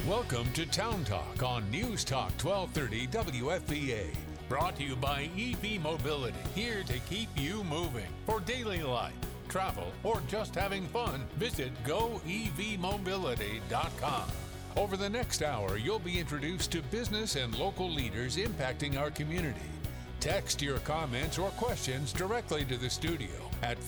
Welcome to Town Talk on News Talk 1230 WFVA. Brought to you by EV Mobility, here to keep you moving. For daily life, travel, or just having fun, visit goevmobility.com. Over the next hour, you'll be introduced to business and local leaders impacting our community. Text your comments or questions directly to the studio at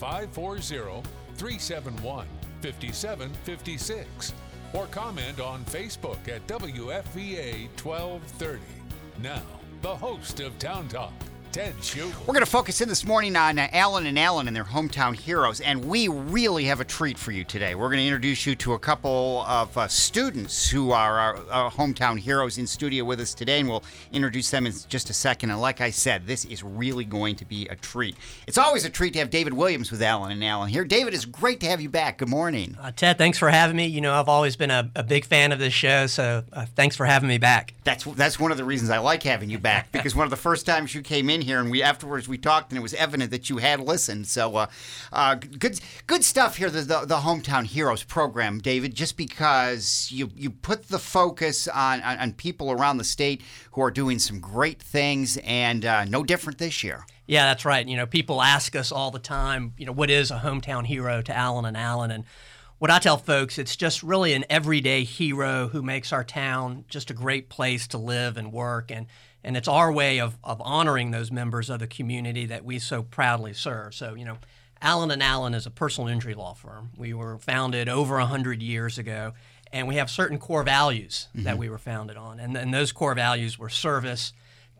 540-371-5756 or comment on Facebook at WFVA 1230. Now, the host of Town Talk, Ted Schugel. We're going to focus in this morning on Alan and Alan and their hometown heroes, and we really have a treat for you today. We're going to introduce you to a couple of students who are our hometown heroes in studio with us today, and we'll introduce them in just a second. And like I said, this is really going to be a treat. It's always a treat to have David Williams with Alan and Alan here. David, it's great to have you back. Good morning. Ted, thanks for having me. You know, I've always been a big fan of this show, so thanks for having me back. That's one of the reasons I like having you back, because one of the first times you came in here and we talked and it was evident that you had listened. So good stuff here, the Hometown Heroes program, David, just because you put the focus on people around the state who are doing some great things, and no different this year. Yeah, that's right. You know, people ask us all the time, you know, what is a hometown hero to Alan and Alan? And what I tell folks, it's just really an everyday hero who makes our town just a great place to live and work. And it's our way of honoring those members of the community that we so proudly serve. So, you know, Alan and Alan is a personal injury law firm. We were founded over 100 years ago, and we have certain core values that we were founded on. And those core values were service,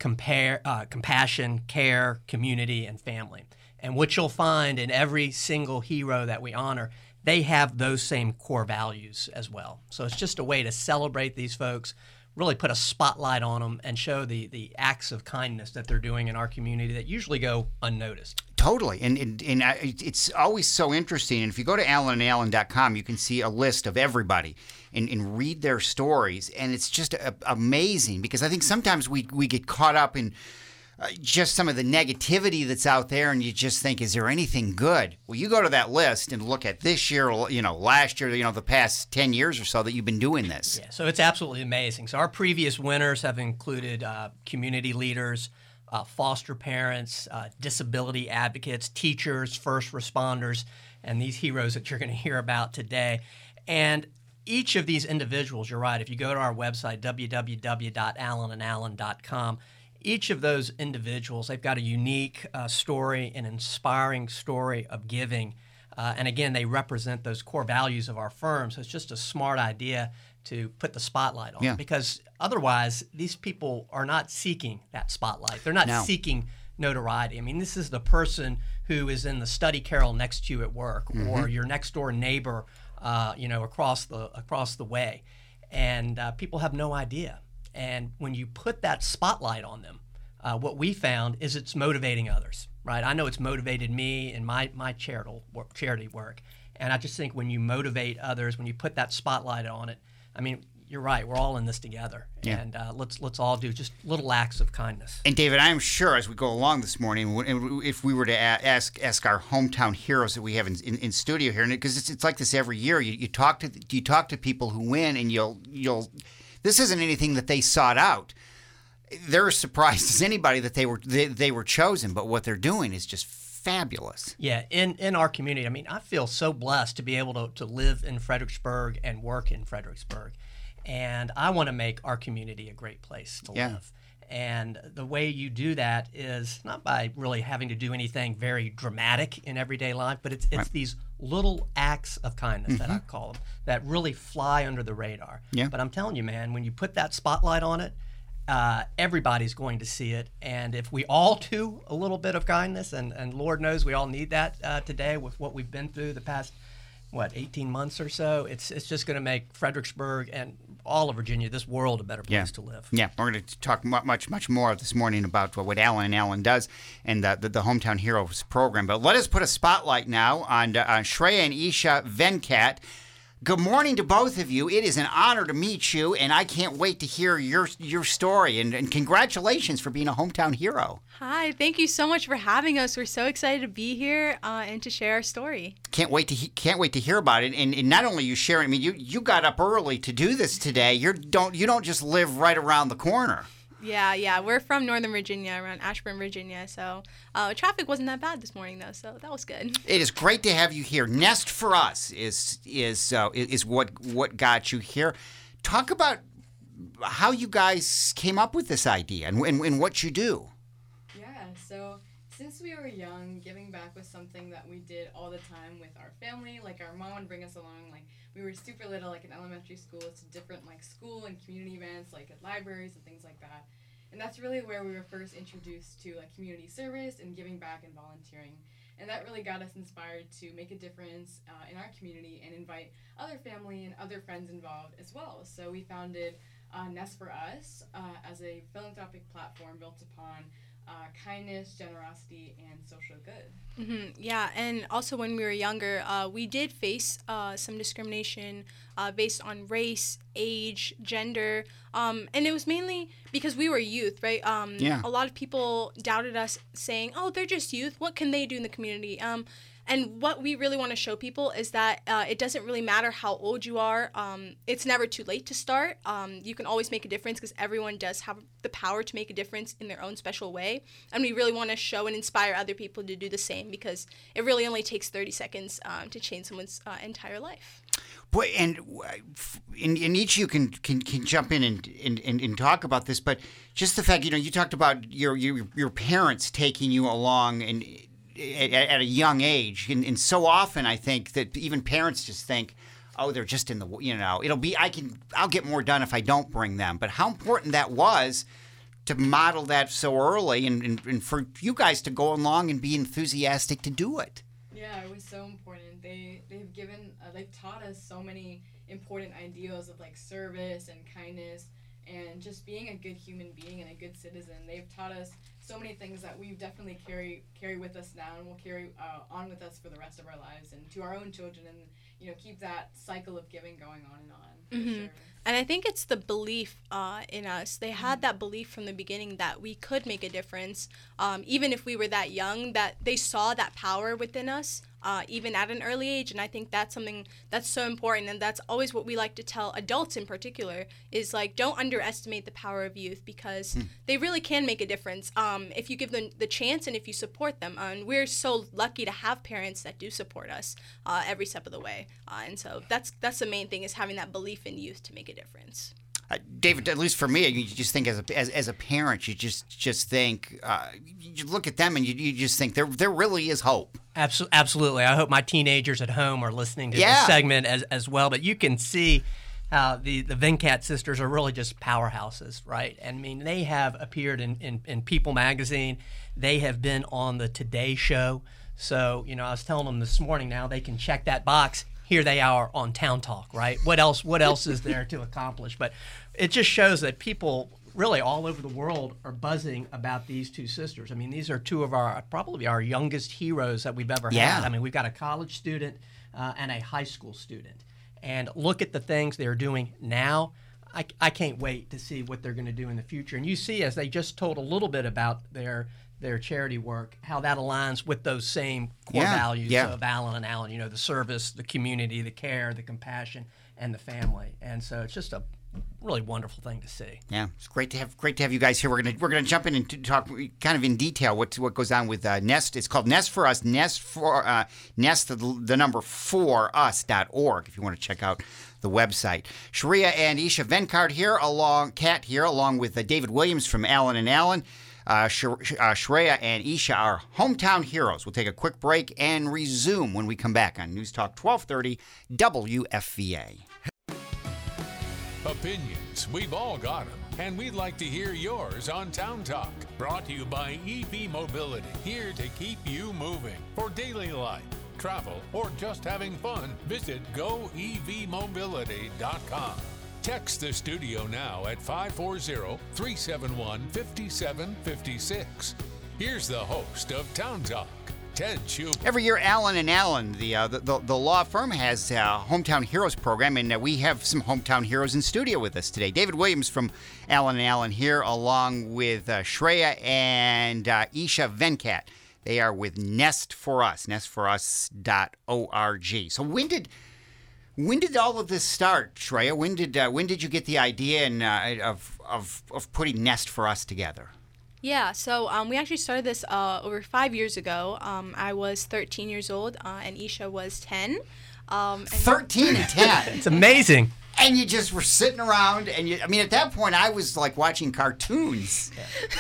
compassion, care, community, and family. And what you'll find in every single hero that we honor, they have those same core values as well. So it's just a way to celebrate these folks, really put a spotlight on them, and show the acts of kindness that they're doing in our community that usually go unnoticed. Totally. And it's always so interesting. And if you go to alanandalan.com, you can see a list of everybody and read their stories. And it's just amazing, because I think sometimes we get caught up in just some of the negativity that's out there, and you just think, is there anything good? Well, you go to that list and look at this year, you know, last year, you know, the past 10 years or so that you've been doing this. Yeah, so it's absolutely amazing. So our previous winners have included community leaders, foster parents, disability advocates, teachers, first responders, and these heroes that you're going to hear about today. And each of these individuals, you're right, if you go to our website, www.alanandalan.com, each of those individuals, they've got a unique story, an inspiring story of giving. And again, they represent those core values of our firm. So it's just a smart idea to put the spotlight on. Yeah. Because otherwise, these people are not seeking that spotlight. They're not seeking notoriety. I mean, this is the person who is in the study carrel next to you at work, or your next door neighbor, you know, across the way. And people have no idea. And when you put that spotlight on them, what we found is it's motivating others, right? I know it's motivated me in my charity work. And I just think when you motivate others, when you put that spotlight on it, I mean, you're right, we're all in this together. Yeah. And let's all do just little acts of kindness. And David, I am sure as we go along this morning, if we were to ask our hometown heroes that we have in studio here, because it's like this every year, you talk to people who win, and you'll this isn't anything that they sought out. They're as surprised as anybody that they were chosen, but what they're doing is just fabulous. Yeah, in our community, I mean, I feel so blessed to be able to live in Fredericksburg and work in Fredericksburg. And I want to make our community a great place to live. And the way you do that is not by really having to do anything very dramatic in everyday life, but it's these little acts of kindness that I call them, that really fly under the radar. Yeah. But I'm telling you, man, when you put that spotlight on it, everybody's going to see it. And if we all do a little bit of kindness, and Lord knows we all need that today with what we've been through the past, 18 months or so, it's just going to make Fredericksburg and all of Virginia, this world, a better place to live. Yeah, we're going to talk much more this morning about what Alan and Alan does and the Hometown Heroes program. But let us put a spotlight now on Shreya and Isha Venkat. Good morning to both of you. It is an honor to meet you, and I can't wait to hear your story. And congratulations for being a hometown hero. Hi, thank you so much for having us. We're so excited to be here and to share our story. Can't wait to hear about it. And not only you sharing, I mean, you got up early to do this today. You don't just live right around the corner. Yeah. We're from Northern Virginia, around Ashburn, Virginia. So traffic wasn't that bad this morning, though. So that was good. It is great to have you here. Nest for Us is what got you here. Talk about how you guys came up with this idea and what you do. Yeah. So since we were young, giving back was something that we did all the time with our family. Like our mom would bring us along. Like we were super little, like in elementary school, to different like school and community events, like at libraries and things like that. And that's really where we were first introduced to like community service and giving back and volunteering. And that really got us inspired to make a difference in our community and invite other family and other friends involved as well. So we founded Nest for Us as a philanthropic platform built upon kindness, generosity, and social good. Mm-hmm. Yeah, and also when we were younger, we did face some discrimination based on race, age, gender, and it was mainly because we were youth, right? Yeah. A lot of people doubted us, saying, "Oh, they're just youth. What can they do in the community?" And what we really want to show people is that it doesn't really matter how old you are. It's never too late to start. You can always make a difference because everyone does have the power to make a difference in their own special way. And we really want to show and inspire other people to do the same because it really only takes 30 seconds to change someone's entire life. Boy, and each of you can jump in and talk about this, but just the fact, you talked about your parents taking you along and at a young age, and so often I think that even parents just think, oh, they're just in the, I'll get more done if I don't bring them. But how important that was to model that so early and for you guys to go along and be enthusiastic to do it. Yeah, it was so important. They've taught us so many important ideals of like service and kindness and just being a good human being and a good citizen. They've taught us so many things that we definitely carry with us now and will carry on with us for the rest of our lives and to our own children, and keep that cycle of giving going on and on. For sure. And I think it's the belief in us. They had that belief from the beginning that we could make a difference, even if we were that young, that they saw that power within us, even at an early age. And I think that's something that's so important. And that's always what we like to tell adults in particular is like, don't underestimate the power of youth because they really can make a difference if you give them the chance and if you support them. And we're so lucky to have parents that do support us every step of the way. And so that's the main thing, is having that belief in youth to make a difference. David, at least for me, you just think as a parent, you just think you look at them and you just think there really is hope. Absolutely. I hope my teenagers at home are listening to this segment as well. But you can see how the Venkat sisters are really just powerhouses, right? And I mean, they have appeared in People magazine. They have been on the Today Show. So, I was telling them this morning, now they can check that box. Here they are on Town Talk, right? What else is there to accomplish? But it just shows that people really all over the world are buzzing about these two sisters. I mean, these are two of probably our youngest heroes that we've ever had. I mean, we've got a college student and a high school student. And look at the things they're doing now. I can't wait to see what they're going to do in the future. And you see, as they just told a little bit about their charity work, how that aligns with those same core values of Alan and Alan, the service, the community, the care, the compassion, and the family. And so it's just a really wonderful thing to see. Yeah, it's great to have you guys here. We're gonna jump in and talk kind of in detail what goes on with Nest. It's called Nest for Us. Nest the number 4us.org if you want to check out the website. Sharia and Isha Venkart here along with David Williams from Alan and Alan. Shreya and Isha are hometown heroes. We'll take a quick break and resume when we come back on News Talk 1230 WFVA. Opinions, we've all got them, and we'd like to hear yours on Town Talk. Brought to you by EV Mobility, here to keep you moving. For daily life, travel, or just having fun, visit goevmobility.com. Text the studio now at 540-371-5756. Here's the host of Town Talk, Ted Schubert. Every year, Allen and Allen, the law firm, has a Hometown Heroes program, and we have some Hometown Heroes in studio with us today. David Williams from Allen and Allen here, along with Shreya and Isha Venkat. They are with Nest for Us, nestforus.org. So when did all of this start, Shreya? When did you get the idea of putting Nest for Us together? Yeah, so we actually started this over 5 years ago. I was 13 years old, and Isha was 10. 13 and 10. It's amazing. And you just were sitting around, and at that point, I was like watching cartoons.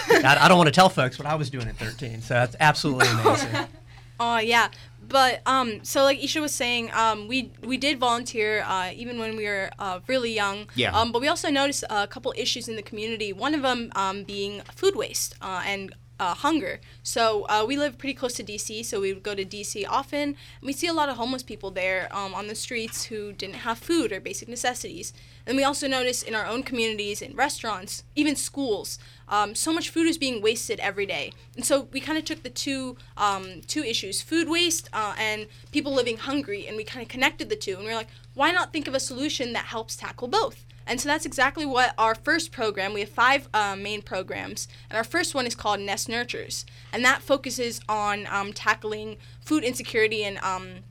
I don't want to tell folks what I was doing at 13, so that's absolutely amazing. Oh, yeah. But so like Isha was saying, we did volunteer even when we were really young. Yeah. But we also noticed a couple issues in the community. One of them being food waste and hunger. So we live pretty close to DC, so we would go to DC often. And we see a lot of homeless people there on the streets who didn't have food or basic necessities. And we also notice in our own communities, in restaurants, even schools, so much food is being wasted every day. And so we kind of took the two issues, food waste and people living hungry, and we kind of connected the two. And we were like, why not think of a solution that helps tackle both? And so that's exactly what our first program, we have 5 main programs, and our first one is called Nest Nurtures. And that focuses on tackling food insecurity and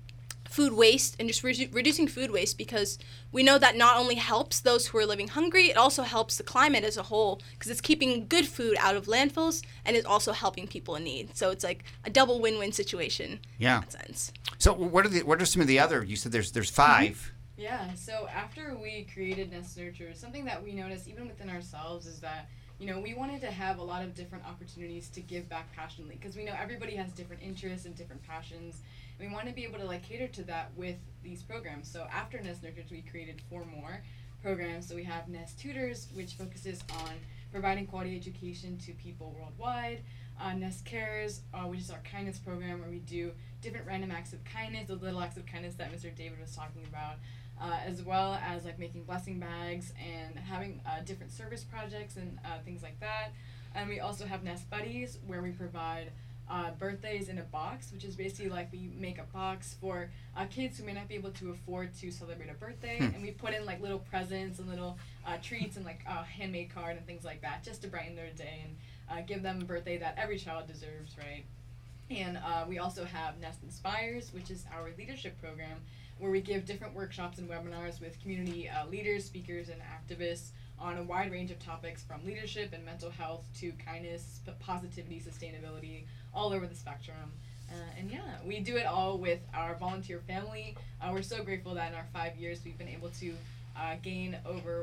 food waste and just reducing food waste, because we know that not only helps those who are living hungry, it also helps the climate as a whole, because it's keeping good food out of landfills and it's also helping people in need. So it's like a double win-win situation in that sense. So what are some of the other, you said there's 5. Mm-hmm. Yeah, so after we created Nest Nurture, something that we noticed even within ourselves is that, we wanted to have a lot of different opportunities to give back passionately, because we know everybody has different interests and different passions. And we want to be able to cater to that with these programs. So after Nest Nurtures, we created 4 more programs. So we have Nest Tutors, which focuses on providing quality education to people worldwide. Nest Cares, which is our kindness program, where we do different random acts of kindness, those little acts of kindness that Mr. David was talking about. As well as making blessing bags and having different service projects and things like that. And we also have Nest Buddies, where we provide birthdays in a box, which is basically we make a box for kids who may not be able to afford to celebrate a birthday, and we put in little presents and little treats and a handmade card and things like that, just to brighten their day and give them a birthday that every child deserves, right? And we also have Nest Inspires, which is our leadership program, where we give different workshops and webinars with community leaders, speakers, and activists on a wide range of topics, from leadership and mental health to kindness, positivity, sustainability, all over the spectrum. And we do it all with our volunteer family. We're so grateful that in our 5 years we've been able to gain over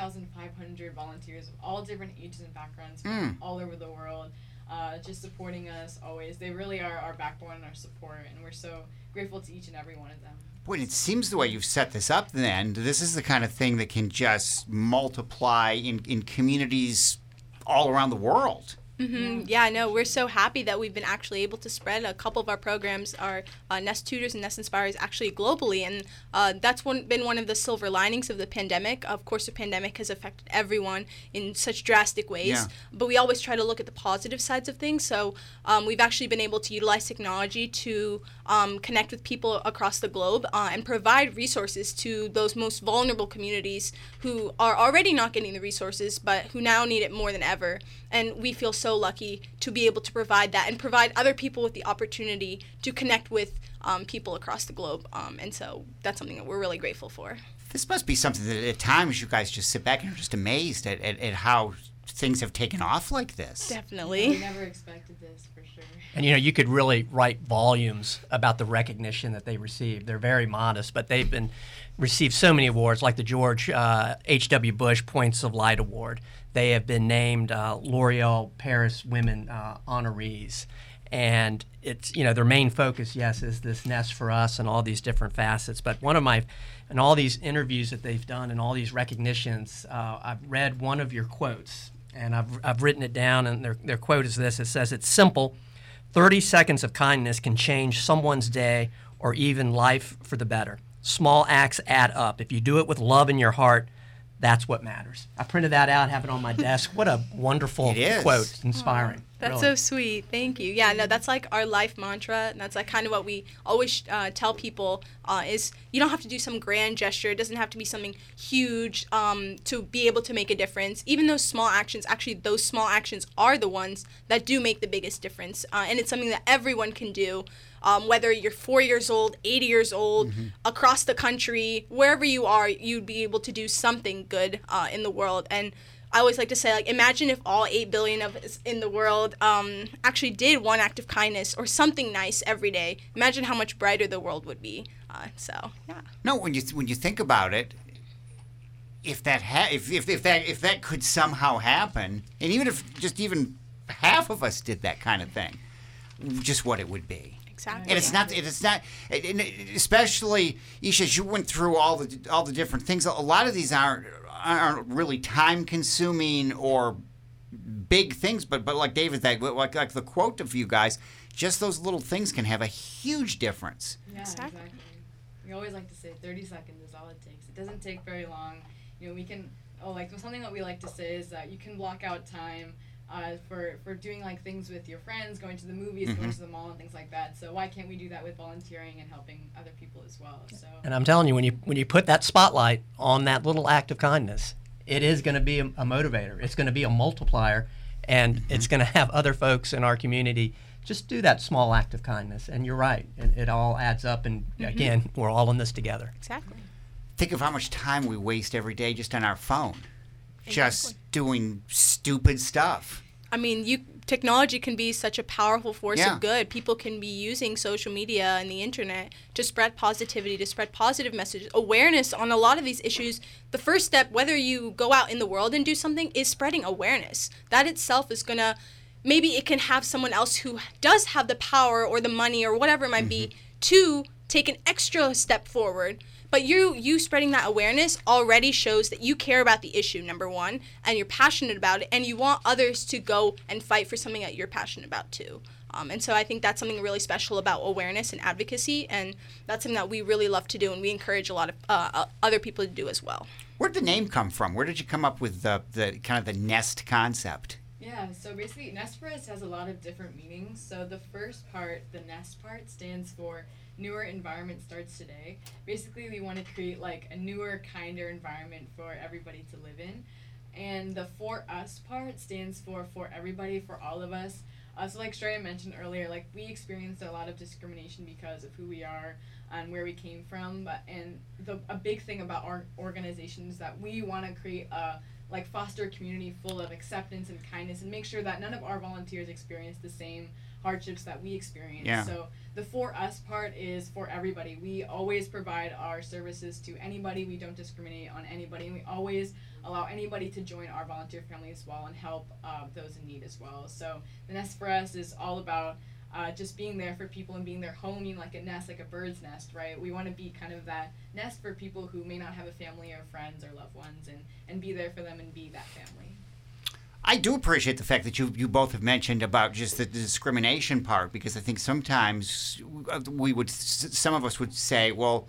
1,500 volunteers of all different ages and backgrounds from all over the world, just supporting us always. They really are our backbone and our support, and we're so grateful to each and every one of them. Boy, it seems the way you've set this up, then, this is the kind of thing that can just multiply in communities all around the world. Mm-hmm. Yeah, no, we're so happy that we've been actually able to spread a couple of our programs, our Nest Tutors and Nest Inspires, actually globally, and that's been one of the silver linings of the pandemic. Of course, the pandemic has affected everyone in such drastic ways, but we always try to look at the positive sides of things. So we've actually been able to utilize technology to connect with people across the globe and provide resources to those most vulnerable communities who are already not getting the resources, but who now need it more than ever. And we feel so lucky to be able to provide that and provide other people with the opportunity to connect with people across the globe. And so that's something that we're really grateful for. This must be something that at times you guys just sit back and are just amazed at how things have taken off like this. Definitely. We never expected this, for sure. And you could really write volumes about the recognition that they received. They're very modest, but they've received so many awards, like the George H.W. Bush Points of Light Award. They have been named L'Oreal Paris Women honorees. And it's, their main focus, yes, is this Nest for Us and all these different facets. But in all these interviews that they've done and all these recognitions, I've read one of your quotes, and I've written it down, and their quote is this. It says, "It's simple. 30 seconds of kindness can change someone's day or even life for the better. Small acts add up. If you do it with love in your heart, That's what matters. I printed that out, have it on my desk. What a wonderful It is. quote. It's inspiring. That's really. so sweet. Thank you. Yeah, no, that's like our life mantra. And that's like kind of what we always tell people is you don't have to do some grand gesture. It doesn't have to be something huge to be able to make a difference. Even those small actions, actually those small actions are the ones that do make the biggest difference. And it's something that everyone can do. Whether you're 4 years old, 80 years old, across the country, wherever you are, you'd be able to do something good in the world. And I always like to say, like, imagine if all 8 billion of us in the world actually did one act of kindness or something nice every day. Imagine how much brighter the world would be. So, yeah. No, when you think about it, if that could somehow happen, and even if just even half of us did that kind of thing, just what it would be. Exactly. And it's not, and especially, Isha, as you went through all the different things. A lot of these aren't really time consuming or big things, but like David, like the quote of you guys, just those little things can have a huge difference. Yeah, exactly. We always like to say 30 seconds is all it takes. It doesn't take very long. We can, something that we like to say is that you can block out time for doing like things with your friends, going to the movies, going to the mall, and things like that. So why can't we do that with volunteering and helping other people as well? So. And I'm telling you, when you put that spotlight on that little act of kindness, it is going to be a motivator. It's going to be a multiplier, and it's going to have other folks in our community just do that small act of kindness. And you're right, it all adds up. And again, we're all in this together. Exactly. Think of how much time we waste every day just on our phone, just doing stupid stuff. I mean, technology can be such a powerful force Yeah. of good. People can be using social media and the internet to spread positivity, to spread positive messages, awareness on a lot of these issues. The first step, whether you go out in the world and do something, is spreading awareness. That itself is going to, maybe it can have someone else who does have the power or the money or whatever it might be to take an extra step forward. But you spreading that awareness already shows that you care about the issue, number one, and you're passionate about it, and you want others to go and fight for something that you're passionate about too. And so I think that's something really special about awareness and advocacy, and that's something that we really love to do, and we encourage a lot of other people to do as well. Where did the name come from? Where did you come up with the kind of the nest concept? Yeah, so basically Nest for us has a lot of different meanings. So the first part, the Nest part, stands for Newer Environment Starts Today. Basically, we want to create like a newer, kinder environment for everybody to live in. And the For Us part stands for everybody, for all of us. So like Shreya mentioned earlier, like we experienced a lot of discrimination because of who we are and where we came from. And a big thing about our organization is that we want to create foster a community full of acceptance and kindness and make sure that none of our volunteers experience the same hardships that we experience. Yeah. So the For Us part is for everybody. We always provide our services to anybody. We don't discriminate on anybody. And we always allow anybody to join our volunteer family as well and help those in need as well. So the Nest for Us is all about just being there for people and being their home, like a nest, like a bird's nest, right? We want to be kind of that nest for people who may not have a family or friends or loved ones and be there for them and be that family. I do appreciate the fact that you both have mentioned about just the discrimination part, because I think sometimes some of us would say, well,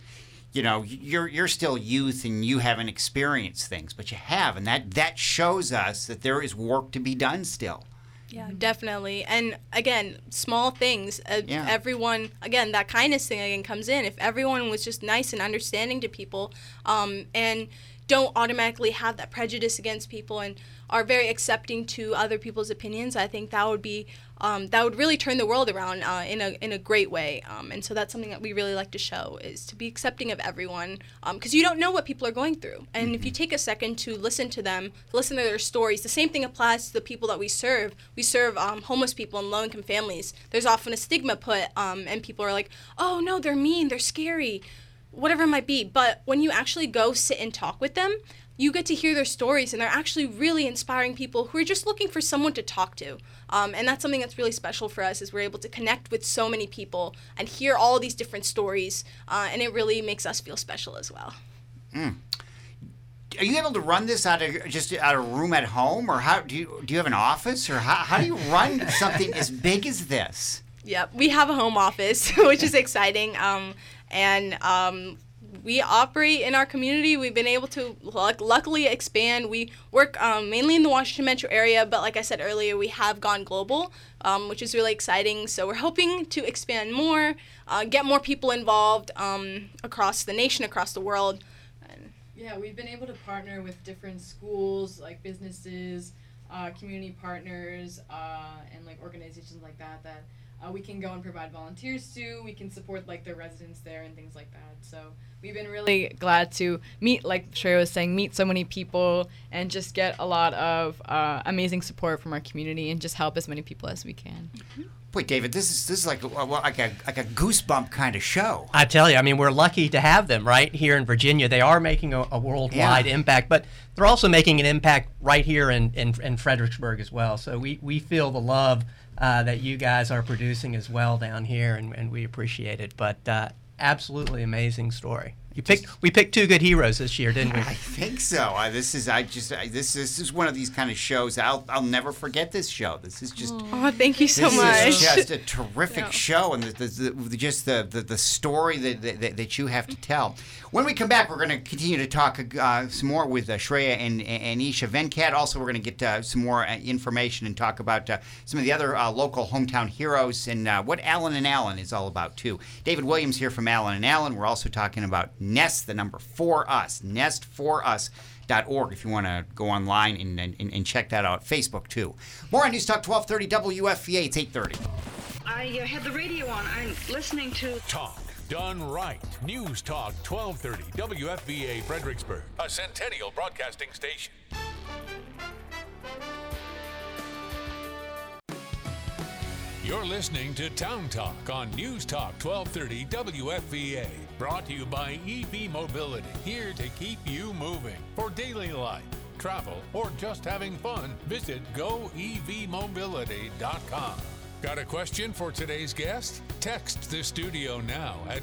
you're still youth and you haven't experienced things, but you have, and that shows us that there is work to be done still. Yeah, definitely. And again, small things. Everyone, again, that kindness thing again comes in. If everyone was just nice and understanding to people, and don't automatically have that prejudice against people and are very accepting to other people's opinions, I think that would be that would really turn the world around in a great way. And so that's something that we really like to show, is to be accepting of everyone, because you don't know what people are going through. And if you take a second to listen to them, listen to their stories, the same thing applies to the people that we serve. We serve homeless people and low-income families. There's often a stigma put, and people are like, oh, no, they're mean, they're scary, whatever it might be. But when you actually go sit and talk with them, you get to hear their stories, and they're actually really inspiring people who are just looking for someone to talk to. And that's something that's really special for us, is we're able to connect with so many people and hear all these different stories, and it really makes us feel special as well. Are you able to run this out of a room at home, or how do you have an office, or how do you run something as big as this? Yep, we have a home office, which is exciting, and we operate in our community. We've been able to luckily expand. We work mainly in the Washington metro area, but like I said earlier, we have gone global, which is really exciting. So we're hoping to expand more, get more people involved across the nation, across the world. Yeah, we've been able to partner with different schools, like businesses, community partners, and like organizations like that we can go and provide volunteers to. We can support like the residents there and things like that. So we've been really glad to meet, like Shreya was saying, meet so many people and just get a lot of amazing support from our community and just help as many people as we can. Boy, David, this is like a goosebump kind of show. I tell you, I mean, we're lucky to have them right here in Virginia. They are making a worldwide impact, but they're also making an impact right here in Fredericksburg as well. So we feel the love that you guys are producing as well down here, and we appreciate it. But absolutely amazing story. We picked two good heroes this year, didn't we? I think so. This is one of these kind of shows. I'll never forget this show. This is just. Oh, thank you so much. This is just a terrific show, and the story that you have to tell. When we come back, we're going to continue to talk some more with Shreya and Isha Venkat. Also, we're going to get some more information and talk about some of the other local hometown heroes and what Allen & Allen is all about too. David Williams here from Allen & Allen. We're also talking about Nest, the number 4us, nest4us.org if you want to go online and check that out. Facebook, too. More on News Talk 1230 WFVA. It's 8:30. I had the radio on. I'm listening to Talk done right. News Talk 1230 WFVA Fredericksburg, a Centennial Broadcasting station. You're listening to Town Talk on News Talk 1230 WFVA. Brought to you by EV Mobility, here to keep you moving. For daily life, travel, or just having fun, visit goevmobility.com. Got a question for today's guest? Text the studio now at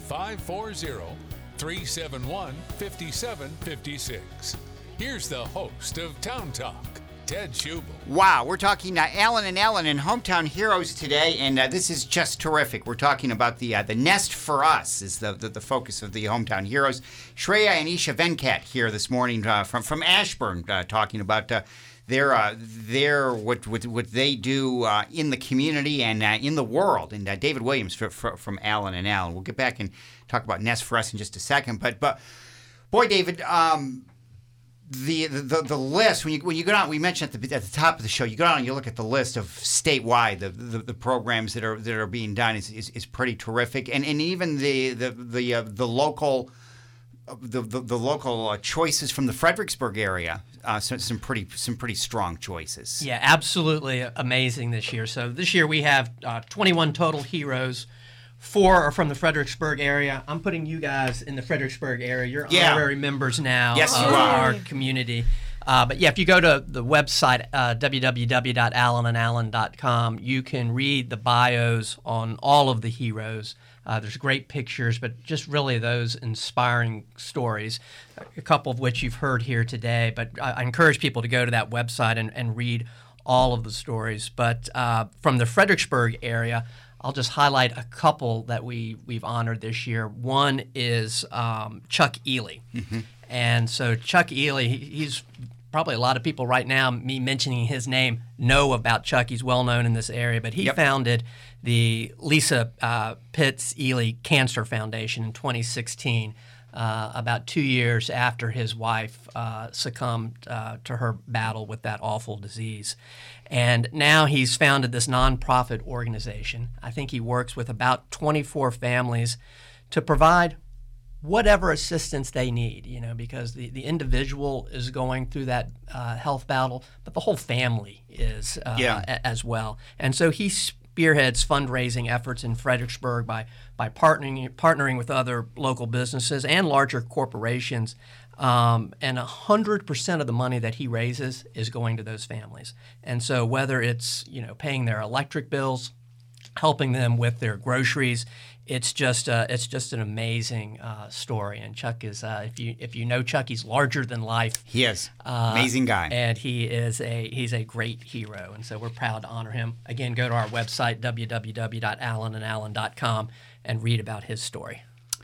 540-371-5756. Here's the host of Town Talk, Ted Schubel. Wow, we're talking Allen & Allen and Hometown Heroes today, and this is just terrific. We're talking about the Nest for Us is the focus of the Hometown Heroes. Shreya and Isha Venkat here this morning from Ashburn, talking about their what they do in the community and in the world. And David Williams from Allen & Allen. We'll get back and talk about Nest for Us in just a second. But boy, David. The list when you go down, we mentioned at the top of the show, you go down and you look at the list of statewide the programs that are being done is pretty terrific, and even the local choices from the Fredericksburg area, some pretty strong choices. Yeah, absolutely amazing this year. So this year we have 21 total heroes. 4 are from the Fredericksburg area. I'm putting you guys in the Fredericksburg area. You're honorary members now of our community. But yeah, if you go to the website, www.allenandallen.com, you can read the bios on all of the heroes. There's great pictures, but just really those inspiring stories, a couple of which you've heard here today. But I encourage people to go to that website and read all of the stories. But from the Fredericksburg area, I'll just highlight a couple that we've honored this year. One is Chuck Ely. Mm-hmm. And so Chuck Ely, he's probably a lot of people right now, me mentioning his name, know about Chuck. He's well known in this area, but he founded the Lisa Pitts Ely Cancer Foundation in 2016, about 2 years after his wife succumbed to her battle with that awful disease. And now he's founded this nonprofit organization. I think he works with about 24 families to provide whatever assistance they need, because the individual is going through that health battle, but the whole family is as well. And so he spearheads fundraising efforts in Fredericksburg by partnering with other local businesses and larger corporations. And 100% of the money that he raises is going to those families. And so whether it's paying their electric bills, helping them with their groceries, it's just an amazing story. And Chuck is if you know Chuck, he's larger than life. He is amazing guy, and he's a great hero. And so we're proud to honor him. Again, go to our website www.allenandallen.com and read about his story.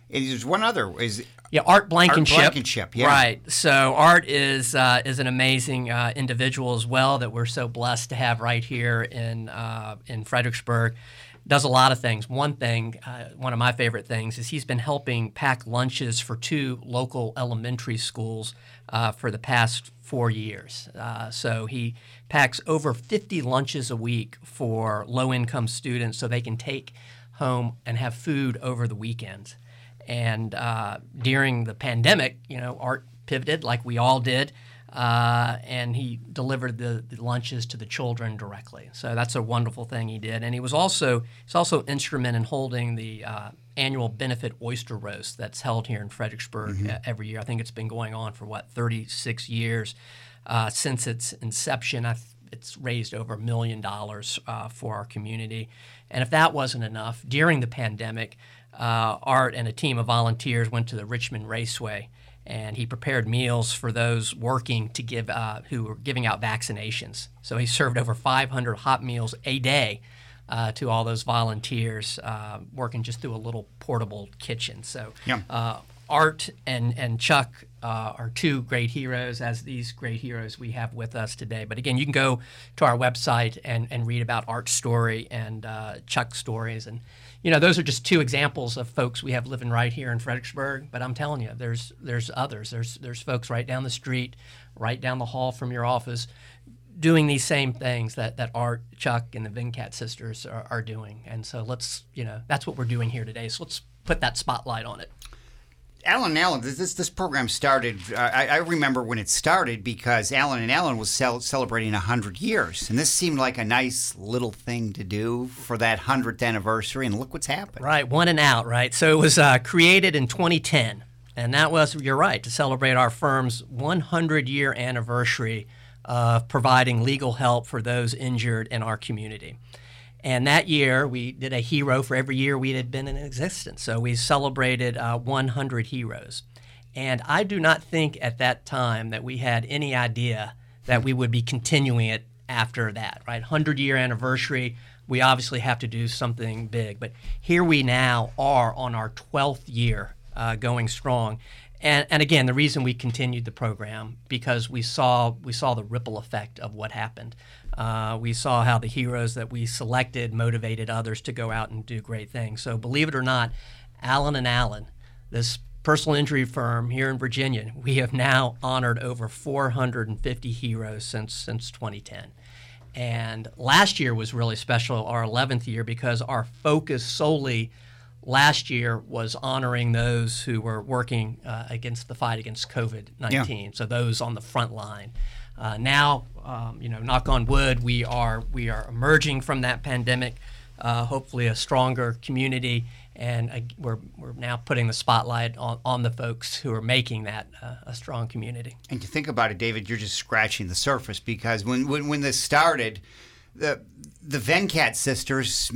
There's one other. Art Blankenship. Art Blankenship, yeah. Right. So Art is an amazing individual as well that we're so blessed to have right here in Fredericksburg. Does a lot of things. One of my favorite things is he's been helping pack lunches for 2 local elementary schools for the past 4 years. So he packs over 50 lunches a week for low-income students so they can take home and have food over the weekends. And during the pandemic, Art pivoted like we all did, and he delivered the lunches to the children directly. So that's a wonderful thing he did. And he's also instrumental in holding the annual benefit oyster roast that's held here in Fredericksburg every year. I think it's been going on for 36 years since its inception. It's raised over $1 million for our community. And if that wasn't enough, during the pandemic, Art and a team of volunteers went to the Richmond Raceway, and he prepared meals for those working to give who were giving out vaccinations. So he served over 500 hot meals a day to all those volunteers working just through a little portable kitchen. So Art and Chuck are 2 great heroes, as these great heroes we have with us today. But again, you can go to our website and read about Art's story and Chuck's stories. And those are just 2 examples of folks we have living right here in Fredericksburg. But I'm telling you, there's others. There's folks right down the street, right down the hall from your office, doing these same things that Art, Chuck, and the Venkat sisters are doing. And so that's what we're doing here today. So let's put that spotlight on it. Alan & Alan, this program started, I remember when it started because Alan & Alan was celebrating 100 years. And this seemed like a nice little thing to do for that 100th anniversary. And look what's happened. Right, one and out, right? So it was created in 2010. And that was, you're right, to celebrate our firm's 100-year anniversary of providing legal help for those injured in our community. And that year, we did a hero for every year we had been in existence. So we celebrated 100 heroes. And I do not think at that time that we had any idea that we would be continuing it after that, right? 100-year anniversary, we obviously have to do something big. But here we now are on our 12th year going strong. And again, the reason we continued the program, because we saw the ripple effect of what happened. We saw how the heroes that we selected motivated others to go out and do great things. So believe it or not, Alan & Alan, this personal injury firm here in Virginia, we have now honored over 450 heroes since 2010. And last year was really special, our 11th year, because our focus solely last year was honoring those who were working against the fight against COVID-19, so those on the front line. Now, knock on wood, we are emerging from that pandemic, hopefully a stronger community, and we're now putting the spotlight on the folks who are making that a strong community. And to think about it, David, you're just scratching the surface, because when this started, the Venkat sisters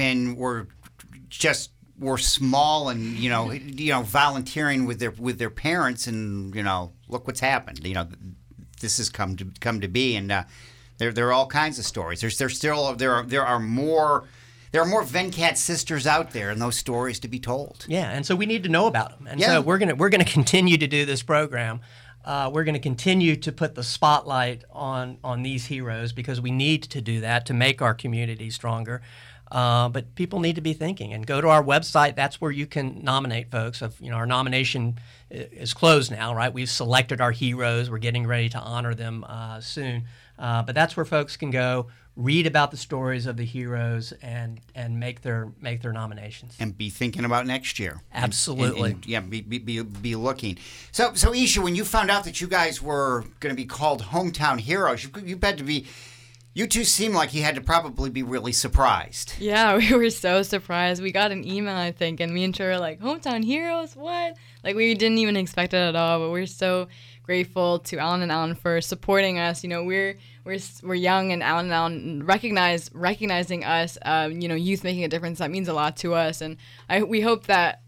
were small and volunteering with their parents, and look what's happened. This has come to be, and there are all kinds of stories. There are more Venkat sisters out there, and those stories to be told. Yeah, and so we need to know about them. And so we're gonna continue to do this program. We're going to continue to put the spotlight on these heroes, because we need to do that to make our community stronger. But people need to be thinking, and go to our website. That's where you can nominate folks. Our nomination is closed now, right? We've selected our heroes. We're getting ready to honor them soon. But that's where folks can go, read about the stories of the heroes, and make their nominations. And be thinking about next year. Absolutely. Be looking. So Isha, when you found out that you guys were going to be called Hometown Heroes, you had to be. You two seem like you had to probably be really surprised. Yeah, we were so surprised. We got an email, I think, and me and Trey were like, Hometown Heroes? What? Like, we didn't even expect it at all, but we're so grateful to Alan & Alan for supporting us. We're young, and Alan & Alan recognizing us, youth making a difference. That means a lot to us, and we hope that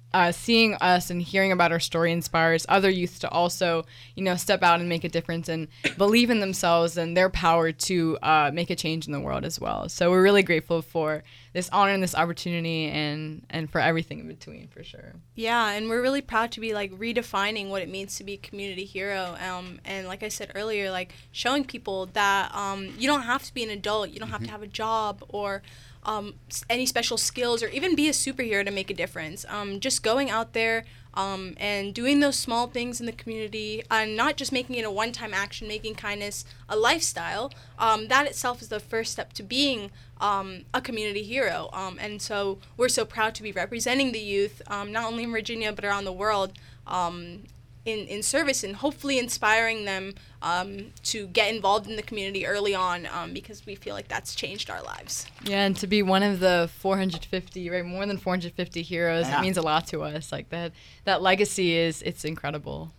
seeing us and hearing about our story inspires other youth to also, step out and make a difference and believe in themselves and their power to make a change in the world as well. So we're really grateful for this honor and this opportunity and for everything in between, for sure. Yeah, and we're really proud to be like redefining what it means to be a community hero. And like I said earlier, like showing people that you don't have to be an adult, you don't have to have a job or any special skills or even be a superhero to make a difference. Just going out there and doing those small things in the community and not just making it a one-time action, making kindness a lifestyle, that itself is the first step to being a community hero. And so we're so proud to be representing the youth, not only in Virginia but around the world, in service and hopefully inspiring them to get involved in the community early on because we feel like that's changed our lives. Yeah, and to be one of the 450, right, more than 450 heroes, it means a lot to us. Like that legacy it's incredible.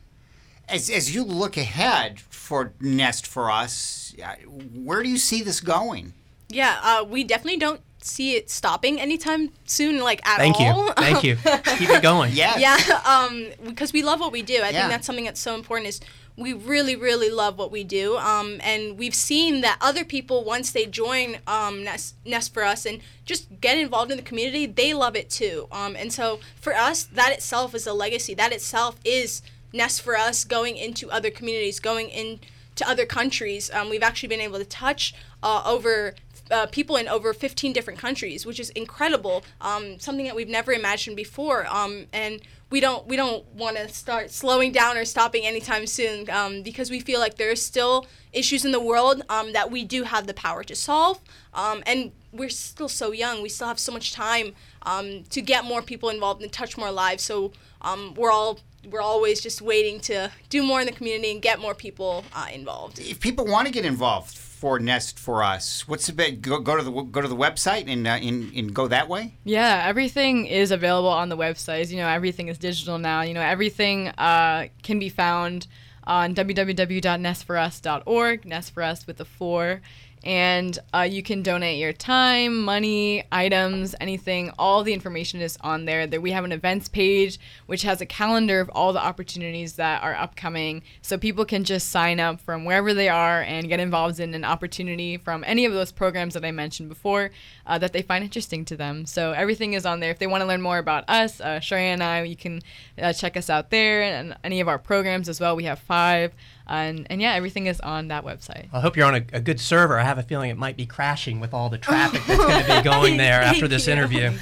As you look ahead for Nest for Us, where do you see this going? Yeah, we definitely don't see it stopping anytime soon, like at all. Thank you. Keep it going. Yes. Yeah, because we love what we do. I think that's something that's so important is we really, really love what we do. And we've seen that other people, once they join Nest for Us and just get involved in the community, they love it too. And so for us, that itself is a legacy. That itself is Nest for Us going into other communities, going into other countries. We've actually been able to touch over people in over 15 different countries, which is incredible. Something that we've never imagined before. And we don't want to start slowing down or stopping anytime soon because we feel like there are still issues in the world that we do have the power to solve. And we're still so young. We still have so much time to get more people involved and touch more lives. So we're always just waiting to do more in the community and get more people involved. If people want to get involved for Nest for Us, what's the best? Go to the website and go that way. Yeah, everything is available on the website. Everything is digital now. Everything can be found on www.nestforus.org. Nest for Us with a 4. And you can donate your time, money, items, anything. All the information is on there. We have an events page, which has a calendar of all the opportunities that are upcoming. So people can just sign up from wherever they are and get involved in an opportunity from any of those programs that I mentioned before that they find interesting to them. So everything is on there. If they want to learn more about us, Shreya and I, you can check us out there and any of our programs as well. We have 5. And yeah, everything is on that website. I hope you're on a good server. I have a feeling it might be crashing with all the traffic that's going to be going there after this interview.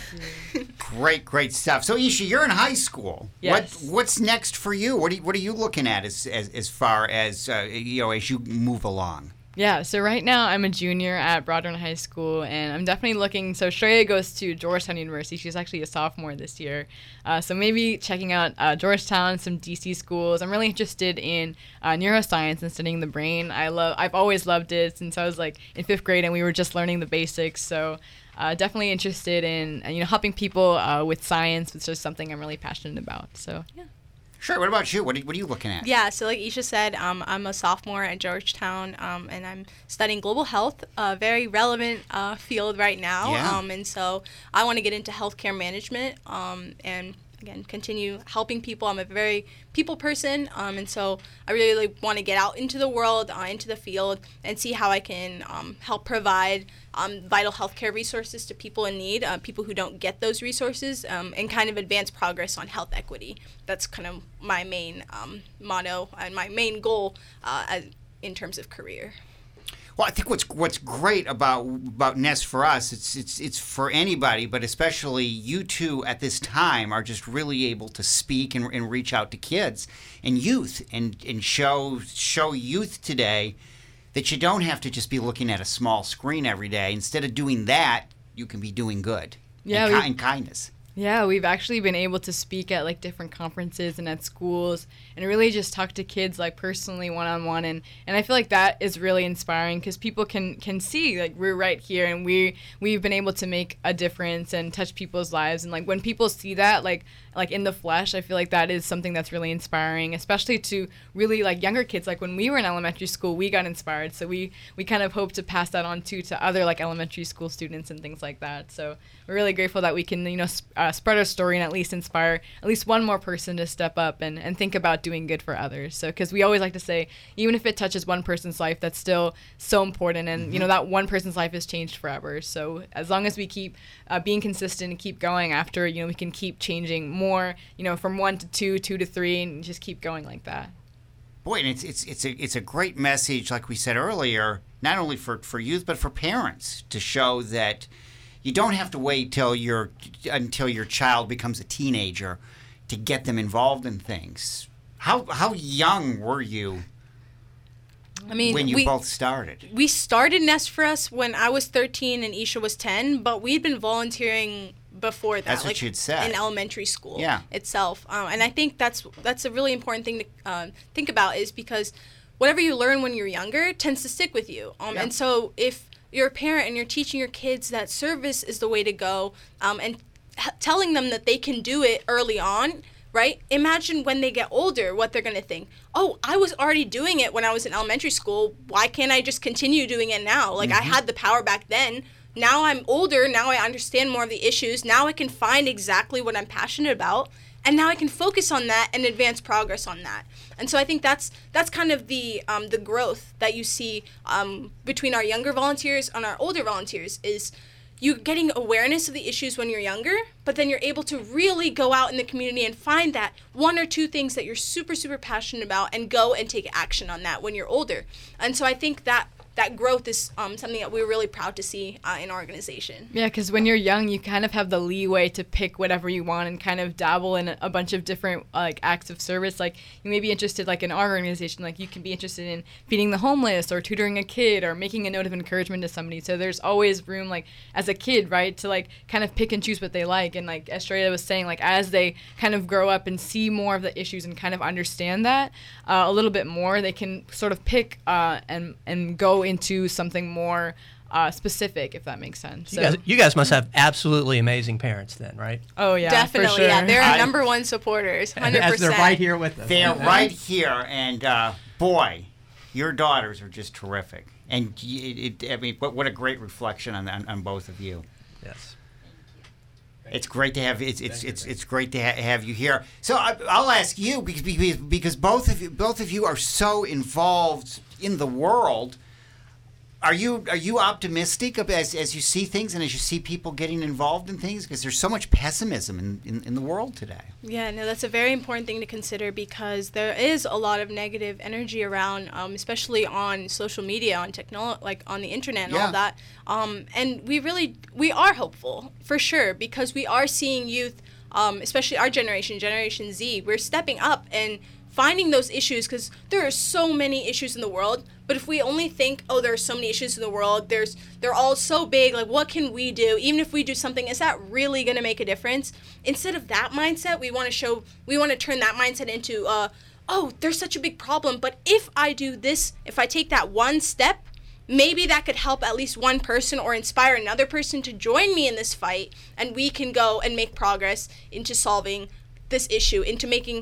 Great stuff. So Isha, you're in high school. Yes. What's next for you? What are you looking at as far as as you move along? Yeah, so right now I'm a junior at Broadrun High School, and I'm definitely looking. So Shreya goes to Georgetown University. She's actually a sophomore this year. So maybe checking out Georgetown, some DC schools. I'm really interested in neuroscience and studying the brain. I've always loved it since I was like in 5th grade, and we were just learning the basics. So definitely interested in helping people with science, which is something I'm really passionate about. So yeah. Sure. What about you? What are you looking at? Yeah, so like Isha said, I'm a sophomore at Georgetown, and I'm studying global health, a very relevant field right now. Yeah. And so I want to get into healthcare management and, again, continue helping people. I'm a very people person, and so I really want to get out into the world, into the field, and see how I can help provide vital healthcare resources to people in need, people who don't get those resources, and kind of advance progress on health equity. That's kind of my main motto and my main goal in terms of career. Well, I think what's great about Nest for Us, it's for anybody, but especially you two at this time are just really able to speak and reach out to kids and youth and show youth today that you don't have to just be looking at a small screen every day. Instead of doing that, you can be doing good and kindness. Yeah, we've actually been able to speak at like different conferences and at schools and really just talk to kids like personally one-on-one. And I feel like that is really inspiring because people can see like we're right here and we've been able to make a difference and touch people's lives. And like when people see that, like like in the flesh. I feel like that is something that's really inspiring, especially to really like younger kids. Like when we were in elementary school, we got inspired. So we kind of hope to pass that on to other like elementary school students and things like that. So we're really grateful that we can, spread our story and at least inspire at least one more person to step up and think about doing good for others. So because we always like to say, even if it touches one person's life, that's still so important. And, that one person's life is changed forever. So as long as we keep being consistent and keep going after, we can keep changing more, from 1 to 2, 2 to 3, and just keep going like that. Boy, and it's a great message, like we said earlier, not only for youth, but for parents, to show that you don't have to wait until your child becomes a teenager to get them involved in things. How young were you? I mean, when you both started? We started Nest for Us when I was 13 and Isha was 10, but we'd been volunteering before that. That's what you'd said. In elementary school Yeah. itself. And I think that's a really important thing to think about, is because whatever you learn when you're younger tends to stick with you. Yeah. And so if you're a parent and you're teaching your kids that service is the way to go, and telling them that they can do it early on, right? Imagine when they get older, what they're going to think. Oh, I was already doing it when I was in elementary school. Why can't I just continue doing it now? Like, I had the power back then. Now I'm older. Now I understand more of the issues. Now I can find exactly what I'm passionate about. And now I can focus on that and advance progress on that. And so I think that's kind of the growth that you see between our younger volunteers and our older volunteers, is you getting awareness of the issues when you're younger, but then you're able to really go out in the community and find that 1 or 2 things that you're super, super passionate about and go and take action on that when you're older. And so I think that growth is something that we're really proud to see in our organization. Yeah, because when you're young, you kind of have the leeway to pick whatever you want and kind of dabble in a bunch of different acts of service. Like, you may be interested, like in our organization, like you can be interested in feeding the homeless or tutoring a kid or making a note of encouragement to somebody. So there's always room, like as a kid, right, to like kind of pick and choose what they like. And like Estrella was saying, like as they kind of grow up and see more of the issues and kind of understand that a little bit more, they can sort of pick and go into something more specific, if that makes sense. So, you guys must have absolutely amazing parents then, right? Oh, yeah, definitely. for sure. Yeah, they're our number one supporters, 100%. As they're right here with us. They're right here, and boy, your daughters are just terrific. And what a great reflection on both of you. Yes. It's great to have it's great to have you here. So I'll ask you, because both of you are so involved in the world. Are you optimistic as you see things and as you see people getting involved in things? Because there's so much pessimism in the world today. Yeah, no, that's a very important thing to consider, because there is a lot of negative energy around, especially on social media, on technology, like on the internet and all that. And we are hopeful, for sure, because we are seeing youth, especially our Generation Z, we're stepping up and finding those issues, because there are so many issues in the world. But if we only think, oh, there are so many issues in the world, they're all so big, like what can we do? Even if we do something, is that really going to make a difference? Instead of that mindset, we want to turn that mindset into, oh, there's such a big problem, but if I do this, if I take that one step, maybe that could help at least one person or inspire another person to join me in this fight, and we can go and make progress into solving this issue, into making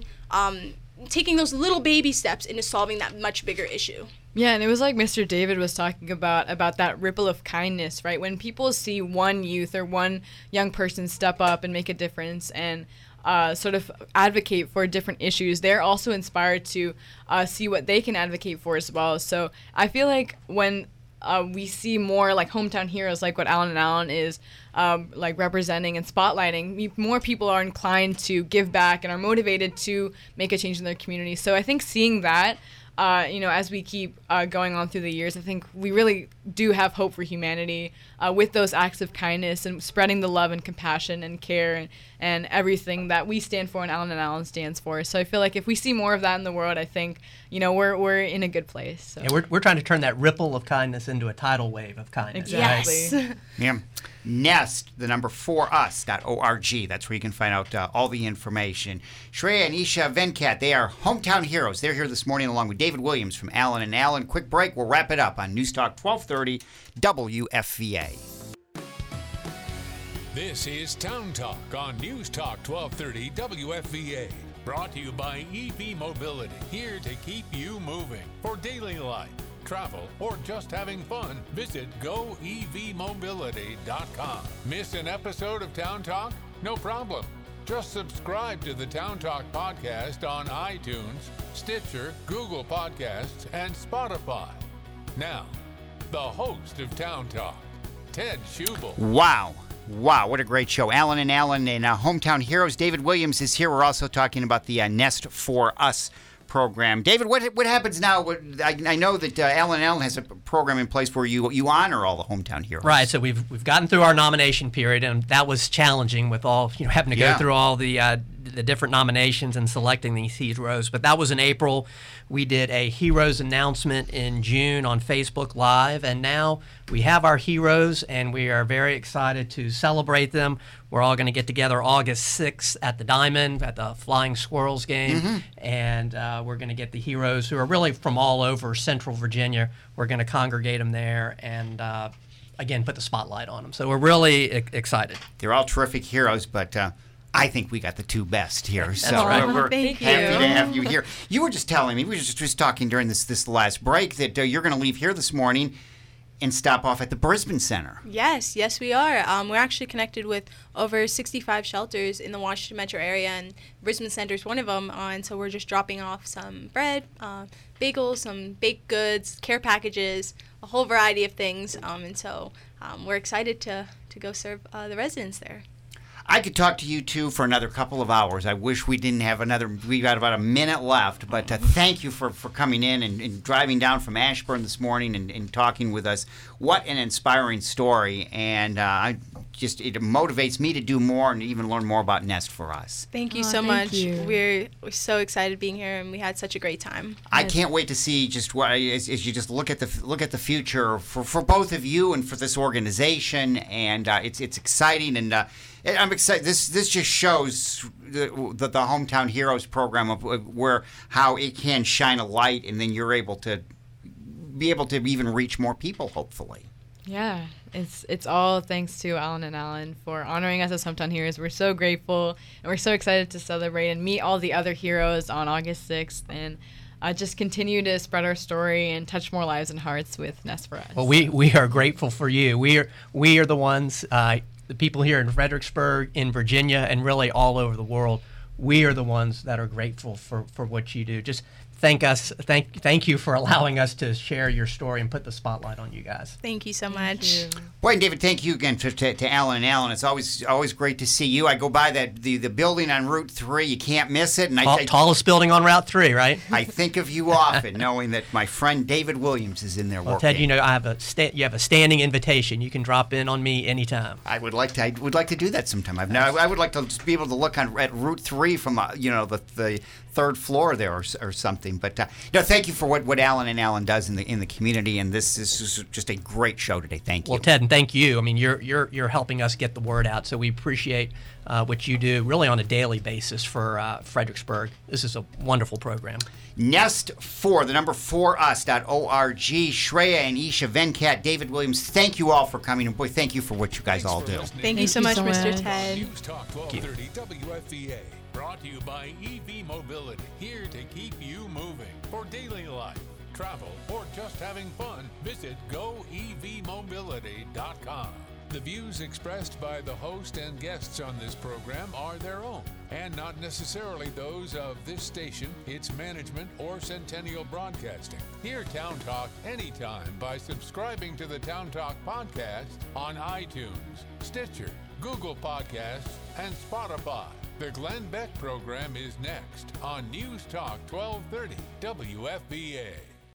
taking those little baby steps into solving that much bigger issue. Yeah, and it was like Mr. David was talking about that ripple of kindness, right? When people see one youth or one young person step up and make a difference and sort of advocate for different issues, they're also inspired to see what they can advocate for as well. So I feel like when we see more like hometown heroes, like what Alan and Alan is like representing and spotlighting, more people are inclined to give back and are motivated to make a change in their community. So I think seeing that, as we keep going on through the years, I think we really do have hope for humanity with those acts of kindness and spreading the love and compassion and care and everything that we stand for and Alan stands for. So I feel like if we see more of that in the world, I think, we're in a good place. So. Yeah, we're trying to turn that ripple of kindness into a tidal wave of kindness. Exactly. Yes. Yeah. Nest, the number 4us.org. That's where you can find out all the information. Shreya and Isha Venkat, they are hometown heroes. They're here this morning along with David Williams from Alan and Alan. Quick break. We'll wrap it up on News Talk 1230 WFVA. This is Town Talk on News Talk 1230 WFVA. Brought to you by EV Mobility, here to keep you moving. For daily life, travel, or just having fun, visit goevmobility.com. Miss an episode of Town Talk? No problem. Just subscribe to the Town Talk podcast on iTunes, Stitcher, Google Podcasts, and Spotify. Now, the host of Town Talk, Ted Schubel. Wow, what a great show. Alan and Hometown Heroes. David Williams is here. We're also talking about the Nest for Us program. David, what happens now? I know that Alan has a program in place where you honor all the hometown heroes. Right. So we've gotten through our nomination period, and that was challenging with all having to go through all the different nominations and selecting these heroes. But that was in April. We did a heroes announcement in June on Facebook Live, and now we have our heroes, and we are very excited to celebrate them. We're all going to get together August 6th at the Diamond at the Flying Squirrels game, and we're going to get the heroes who are really from all over Central Virginia. We're going to congregate them there and again put the spotlight on them. So we're really excited. They're all terrific heroes, but I think we got the two best here. So right. we're Thank happy you. to have you here. You were just telling me, we were just talking during this last break, that you're going to leave here this morning and stop off at the Brisbane Center. Yes, we are. We're actually connected with over 65 shelters in the Washington metro area, and Brisbane Center is one of them. And so we're just dropping off some bread, bagels, some baked goods, care packages, a whole variety of things. And so we're excited to go serve the residents there. I could talk to you two for another couple of hours. I wish we didn't have we got about a minute left, but thank you for coming in and driving down from Ashburn this morning and talking with us. What an inspiring story, and it motivates me to do more and even learn more about Nest for Us. Thank you so much. We're so excited being here, and we had such a great time. I can't wait to see just what as you just look at the future for both of you and for this organization, and it's exciting, and I'm excited. This just shows the Hometown Heroes program of how it can shine a light, and then you're able to even reach more people, hopefully. Yeah, it's all thanks to Alan and Alan for honoring us as Hometown Heroes. We're so grateful, and we're so excited to celebrate and meet all the other heroes on August 6th, and just continue to spread our story and touch more lives and hearts with Nest for Us. Well, we are grateful for you. We are the ones, the people here in Fredericksburg, in Virginia, and really all over the world. We are the ones that are grateful for what you do. Just thank you for allowing us to share your story and put the spotlight on you guys. Thank you so much. Boy, and David, thank you again to Alan and Alan. It's always great to see you. I go by the building on Route 3. You can't miss it. And Tallest building on Route 3, right? I think of you often, knowing that my friend David Williams is in there working. Ted, you have a standing invitation. You can drop in on me anytime. I would like to do that sometime. I would like to just be able to look at Route 3 from the third floor there or something. But thank you for what Alan and Alan does in the community, and this is just a great show today. Thank you. Well, Ted, and thank you. I mean, you're helping us get the word out, so we appreciate what you do really on a daily basis for Fredericksburg. This is a wonderful program. Nest for the number 4us.org. Shreya and Isha Venkat, David Williams, thank you all for coming, and boy, thank you for what you guys all do. Thank you so much, Mr. Ted. News Talk 1230 WFVA. Brought to you by EV Mobility, here to keep you moving. For daily life, travel, or just having fun, visit goevmobility.com. The views expressed by the host and guests on this program are their own, and not necessarily those of this station, its management, or Centennial Broadcasting. Hear Town Talk anytime by subscribing to the Town Talk podcast on iTunes, Stitcher, Google Podcasts, and Spotify. The Glenn Beck program is next on News Talk 1230 WFVA.